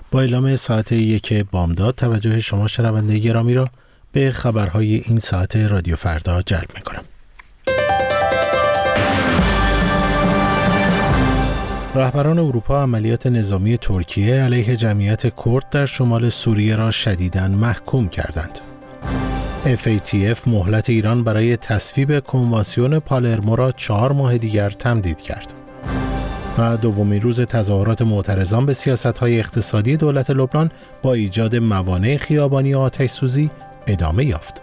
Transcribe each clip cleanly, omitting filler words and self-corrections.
با اعلام ساعت 1 بامداد توجه شما شنونده گرامی را به خبرهای این ساعت رادیو فردا جلب می‌کنم. رهبران اروپا عملیات نظامی ترکیه علیه جمعیت کرد در شمال سوریه را شدیداً محکوم کردند. FATF مهلت ایران برای تصویب کنوانسیون پالرمو را 4 ماه دیگر تمدید کرد. و دومین روز تظاهرات معترضان به سیاست‌های اقتصادی دولت لبنان با ایجاد موانع خیابانی و آتش‌سوزی ادامه یافت.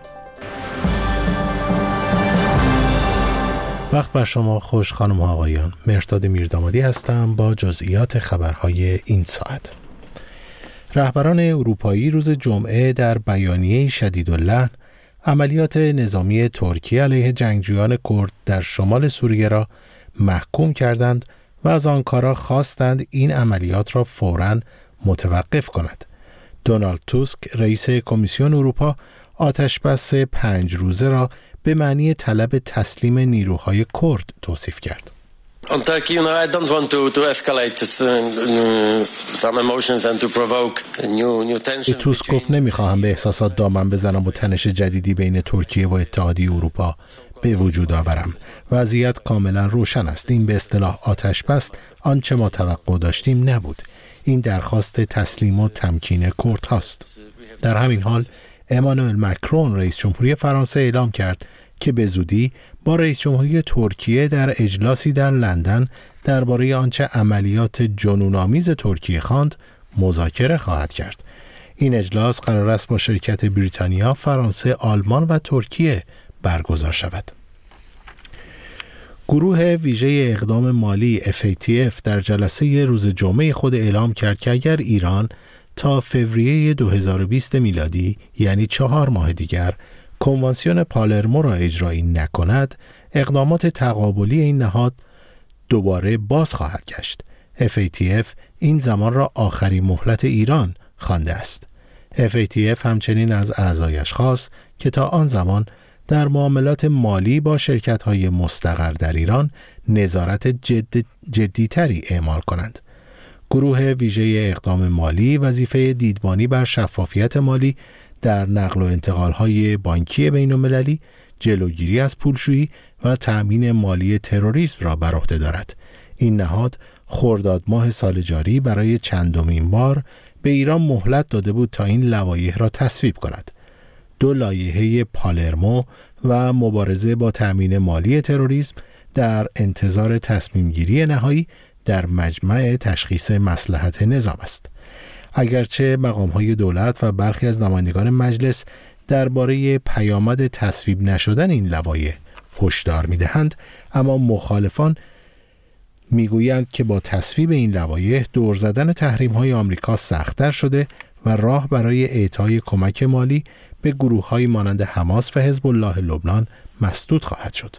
وقت بر شما خوش خانم و آقایان. مهرداد میردامادی هستم با جزئیات خبرهای این ساعت. رهبران اروپایی روز جمعه در بیانیه شدیداللحن عملیات نظامی ترکیه علیه جنگجویان کرد در شمال سوریه را محکوم کردند و از آنکارا خواستند این عملیات را فوراً متوقف کند. دونالد توسک رئیس کمیسیون اروپا آتشبس 5 روزه را به معنی طلب تسلیم نیروهای کرد توصیف کرد. On Turkey, I don't want to escalate some emotions and to provoke new tension. توسک گفت نمیخواهم به احساسات دامن بزنم و تنش جدیدی بین ترکیه و اتحادیه اروپا به وجود آورم. وضعیت کاملا روشن است. این به اصطلاح آتش بس آنچه ما توقع داشتیم نبود. این درخواست تسلیم و تمکین کرد هاست. در همین حال امانوئل مکرون رئیس جمهوری فرانسه اعلام کرد که به زودی با رئیس جمهوری ترکیه در اجلاسی در لندن درباره آنچه عملیات جنون‌آمیز ترکیه خواند مذاکره خواهد کرد. این اجلاس قرار است با شرکت بریتانیا، فرانسه، آلمان و ترکیه برگزار شود. گروه ویژه اقدام مالی FATF در جلسه روز جمعه خود اعلام کرد که اگر ایران تا فوریه 2020 میلادی یعنی 4 ماه دیگر کنوانسیون پالرمو را اجرایی نکند، اقدامات تقابلی این نهاد دوباره باز خواهد گشت. FATF این زمان را آخرین مهلت ایران خوانده است. FATF همچنین از اعضایش خواست که تا آن زمان در معاملات مالی با شرکت‌های مستقر در ایران نظارت جدی‌تری اعمال کنند. گروه ویژه اقدام مالی وظیفه دیدبانی بر شفافیت مالی در نقل و انتقال‌های بانکی بین‌المللی، جلوگیری از پولشویی و تأمین مالی تروریسم را بر عهده دارد. این نهاد خرداد ماه سال جاری برای چندمین بار به ایران مهلت داده بود تا این لوایح را تصویب کند. 2 لایحه پالرمو و مبارزه با تأمین مالی تروریسم در انتظار تصمیم گیری نهایی در مجمع تشخیص مصلحت نظام است. اگرچه مقام‌های دولت و برخی از نمایندگان مجلس درباره پیامد تصویب نشدن این لوایح هشدار می‌دهند، اما مخالفان میگویند که با تصویب این لوایح دور زدن تحریم‌های آمریکا سخت‌تر شده و راه برای اعطای کمک مالی به گروه‌های مانند حماس و حزب الله لبنان مسدود خواهد شد.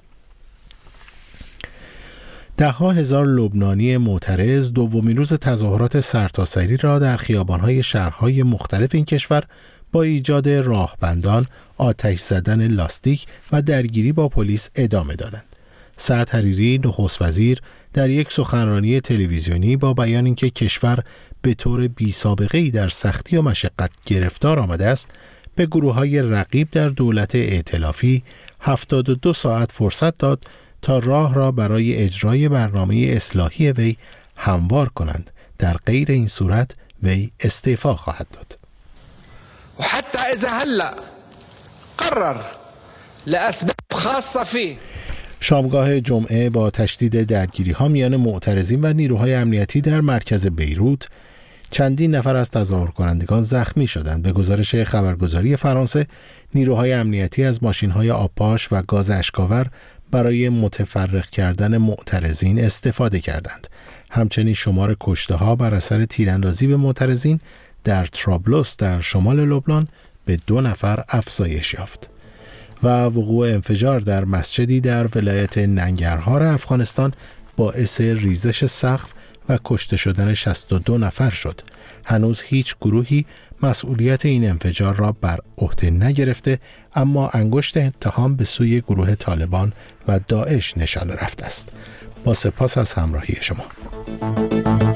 ده‌ها هزار لبنانی معترض دومین روز تظاهرات سرتاسری را در خیابان‌های شهرهای مختلف این کشور با ایجاد راهبندان، آتش زدن لاستیک و درگیری با پلیس ادامه دادند. سعد حریری نخست وزیر در یک سخنرانی تلویزیونی با بیان اینکه کشور به طور بی‌سابقه‌ای در سختی و مشقت گرفتار آمده است، به گروه‌های رقیب در دولت ائتلافی 72 ساعت فرصت داد تا راه را برای اجرای برنامه اصلاحی وی هموار کنند. در غیر این صورت وی استعفا خواهد داد. و حتی اذا هلا قرر لاسباب خاصه فيه. شامگاه جمعه با تشدید درگیری‌ها میان معترضین و نیروهای امنیتی در مرکز بیروت، چندین نفر از تظاهرکنندگان زخمی شدند. به گزارش خبرگزاری فرانسه، نیروهای امنیتی از ماشین‌های آبپاش و گاز اشک‌آور برای متفرق کردن معترضین استفاده کردند. همچنین شمار کشته‌ها بر اثر تیراندازی به معترضین در طرابلس در شمال لبنان به 2 نفر افزایش یافت. و وقوع انفجار در مسجدی در ولایت ننگرهار افغانستان باعث ریزش سقف و کشته شدن 62 نفر شد. هنوز هیچ گروهی مسئولیت این انفجار را بر عهده نگرفته، اما انگشت اتهام به سوی گروه طالبان و داعش نشانه رفته است. با سپاس از همراهی شما.